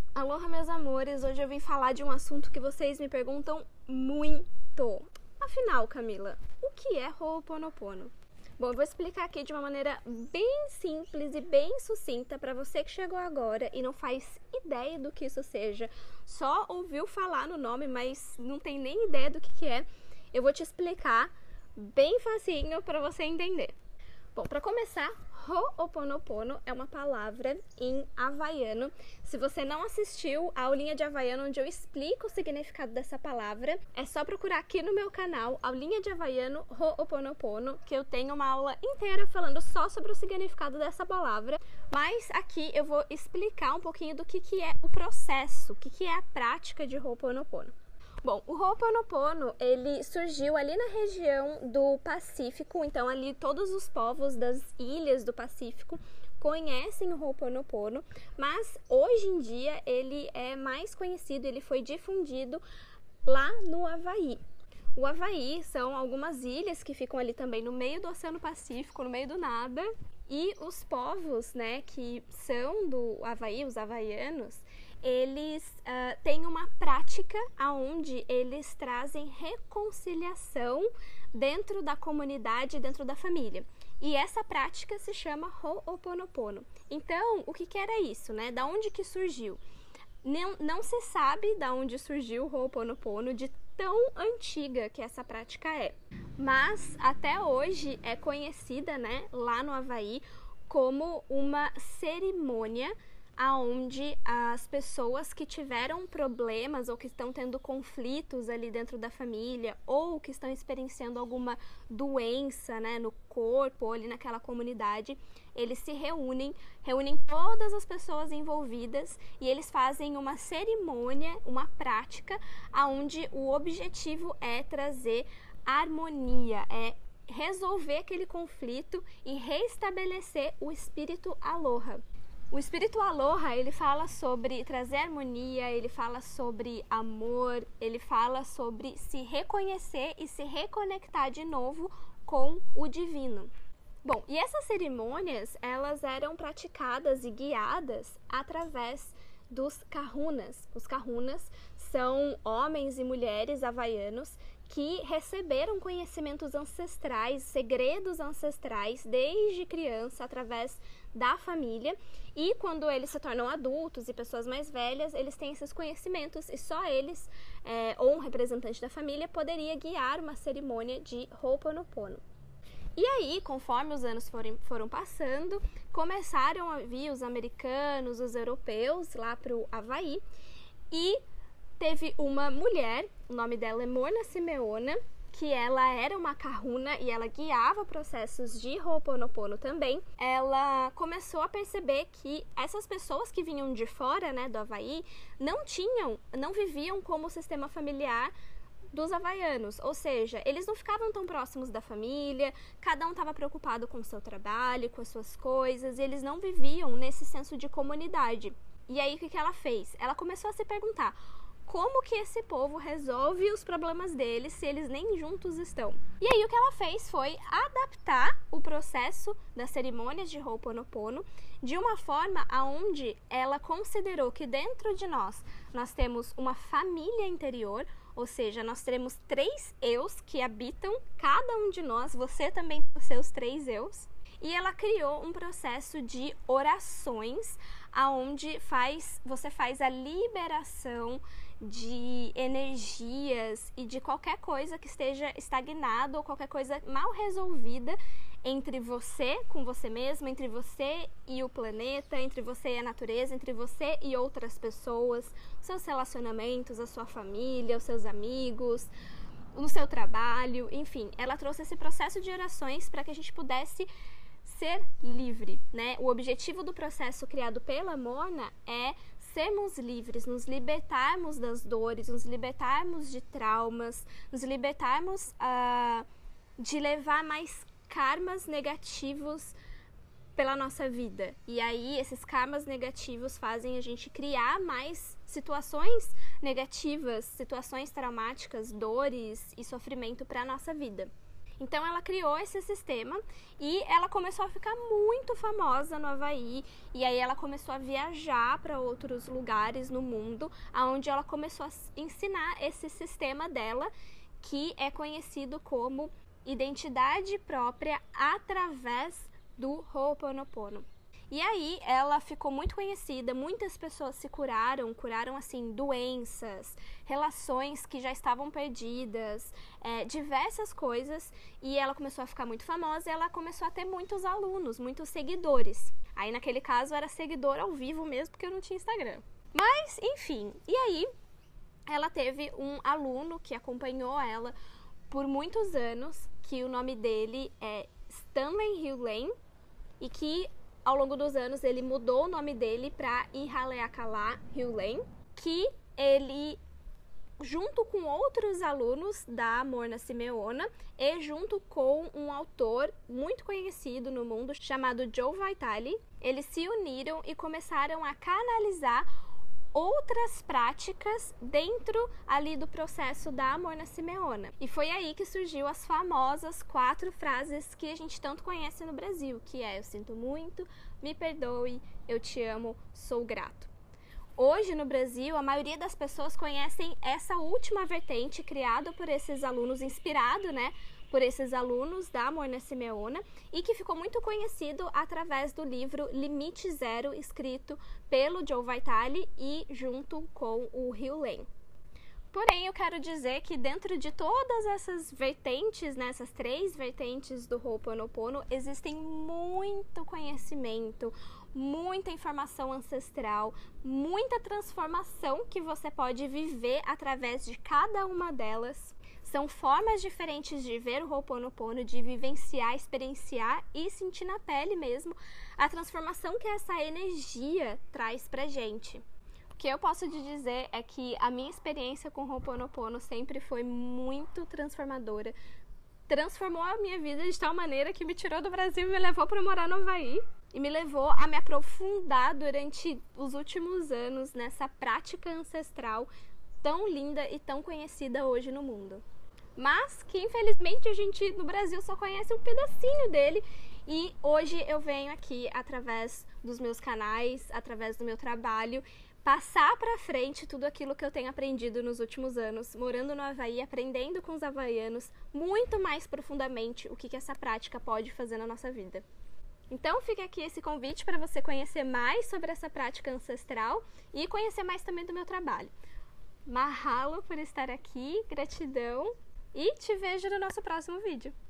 Aloha, meus amores! Hoje eu vim falar de um assunto que vocês me perguntam muito. Afinal, Camila, o que é Ho'oponopono? Bom, eu vou explicar aqui de uma maneira bem simples e bem sucinta para você que chegou agora e não faz ideia do que isso seja, só ouviu falar no nome, mas não tem nem ideia do que é. Eu vou te explicar bem facinho para você entender. Bom, para começar, Ho'oponopono é uma palavra em havaiano. Se você não assistiu a aulinha de havaiano onde eu explico o significado dessa palavra, é só procurar aqui no meu canal, aulinha de havaiano Ho'oponopono, que eu tenho uma aula inteira falando só sobre o significado dessa palavra. Mas aqui eu vou explicar um pouquinho do que é o processo, o que é a prática de Ho'oponopono. Bom, o Ho'oponopono, ele surgiu ali na região do Pacífico, então ali todos os povos das ilhas do Pacífico conhecem o Ho'oponopono, mas hoje em dia ele é mais conhecido, ele foi difundido lá no Havaí. O Havaí são algumas ilhas que ficam ali também no meio do Oceano Pacífico, no meio do nada, e os povos, né, que são do Havaí, os havaianos, eles têm uma prática onde eles trazem reconciliação dentro da comunidade, dentro da família. E essa prática se chama Ho'oponopono. Então, o que era isso, né? Da onde que surgiu? Não se sabe da onde surgiu o Ho'oponopono, de tão antiga que essa prática é. Mas, até hoje, é conhecida, né, lá no Havaí, como uma cerimônia aonde as pessoas que tiveram problemas ou que estão tendo conflitos ali dentro da família ou que estão experienciando alguma doença, né, no corpo ou ali naquela comunidade, eles se reúnem todas as pessoas envolvidas e eles fazem uma cerimônia, uma prática, aonde o objetivo é trazer harmonia, é resolver aquele conflito e restabelecer o espírito Aloha. O espírito Aloha, ele fala sobre trazer harmonia, ele fala sobre amor, ele fala sobre se reconhecer e se reconectar de novo com o divino. Bom, e essas cerimônias, elas eram praticadas e guiadas através dos kahunas. Os kahunas são homens e mulheres havaianos que receberam conhecimentos ancestrais, segredos ancestrais desde criança através da família, e quando eles se tornam adultos e pessoas mais velhas, eles têm esses conhecimentos e só eles, ou um representante da família, poderia guiar uma cerimônia de Ho'oponopono. E aí, conforme os anos foram passando, começaram a vir os americanos, os europeus lá para o Havaí, e teve uma mulher, o nome dela é Morna Simeona, que ela era uma kahuna e ela guiava processos de Ho'oponopono também. Ela começou a perceber que essas pessoas que vinham de fora, né, do Havaí, não viviam como o sistema familiar dos havaianos, ou seja, eles não ficavam tão próximos da família, cada um estava preocupado com o seu trabalho, com as suas coisas, e eles não viviam nesse senso de comunidade. E aí, o que ela fez? Ela começou a se perguntar: como que esse povo resolve os problemas deles se eles nem juntos estão? E aí o que ela fez foi adaptar o processo das cerimônias de Ho'oponopono de uma forma aonde ela considerou que dentro de nós temos uma família interior, ou seja, nós temos 3 eus que habitam cada um de nós, você também tem os seus 3 eus. E ela criou um processo de orações aonde você faz a liberação de energias e de qualquer coisa que esteja estagnado ou qualquer coisa mal resolvida entre você com você mesmo, entre você e o planeta, entre você e a natureza, entre você e outras pessoas, seus relacionamentos, a sua família, os seus amigos, no seu trabalho, enfim. Ela trouxe esse processo de orações para que a gente pudesse ser livre, né? O objetivo do processo criado pela Morna é sermos livres, nos libertarmos das dores, nos libertarmos de traumas, nos libertarmos de levar mais karmas negativos pela nossa vida. E aí esses karmas negativos fazem a gente criar mais situações negativas, situações traumáticas, dores e sofrimento para a nossa vida. Então ela criou esse sistema e ela começou a ficar muito famosa no Havaí, e aí ela começou a viajar para outros lugares no mundo, onde ela começou a ensinar esse sistema dela, que é conhecido como identidade própria através do Ho'oponopono. E aí ela ficou muito conhecida, muitas pessoas se curaram assim doenças, relações que já estavam perdidas, diversas coisas, e ela começou a ficar muito famosa e ela começou a ter muitos alunos, muitos seguidores. Aí naquele caso era seguidor ao vivo mesmo, porque eu não tinha Instagram. Mas enfim, e aí ela teve um aluno que acompanhou ela por muitos anos, que o nome dele é Stanley Hughley, e que ao longo dos anos ele mudou o nome dele para Ihaleakala Hughley, que ele, junto com outros alunos da Morna Simeona e junto com um autor muito conhecido no mundo chamado Joe Vitale, eles se uniram e começaram a canalizar outras práticas dentro ali do processo da Morna Simeona. E foi aí que surgiu as famosas 4 frases que a gente tanto conhece no Brasil, que é: eu sinto muito, me perdoe, eu te amo, sou grato. Hoje no Brasil, a maioria das pessoas conhecem essa última vertente criada por esses alunos, inspirado, por esses alunos da Morna Simeona, e que ficou muito conhecido através do livro Limite Zero, escrito pelo Joe Vitale e junto com o Hughley. Porém, eu quero dizer que dentro de todas essas vertentes, essas 3 vertentes do Ho'oponopono, existem muito conhecimento, muita informação ancestral, muita transformação que você pode viver através de cada uma delas. São formas diferentes de ver o Ho'oponopono, de vivenciar, experienciar e sentir na pele mesmo a transformação que essa energia traz pra gente. O que eu posso te dizer é que a minha experiência com o Ho'oponopono sempre foi muito transformadora. Transformou a minha vida de tal maneira que me tirou do Brasil e me levou para morar no Havaí. E me levou a me aprofundar durante os últimos anos nessa prática ancestral tão linda e tão conhecida hoje no mundo. Mas que infelizmente a gente no Brasil só conhece um pedacinho dele, e hoje eu venho aqui através dos meus canais, através do meu trabalho, passar para frente tudo aquilo que eu tenho aprendido nos últimos anos, morando no Havaí, aprendendo com os havaianos muito mais profundamente o que essa prática pode fazer na nossa vida. Então fica aqui esse convite para você conhecer mais sobre essa prática ancestral e conhecer mais também do meu trabalho. Mahalo por estar aqui, gratidão, e te vejo no nosso próximo vídeo.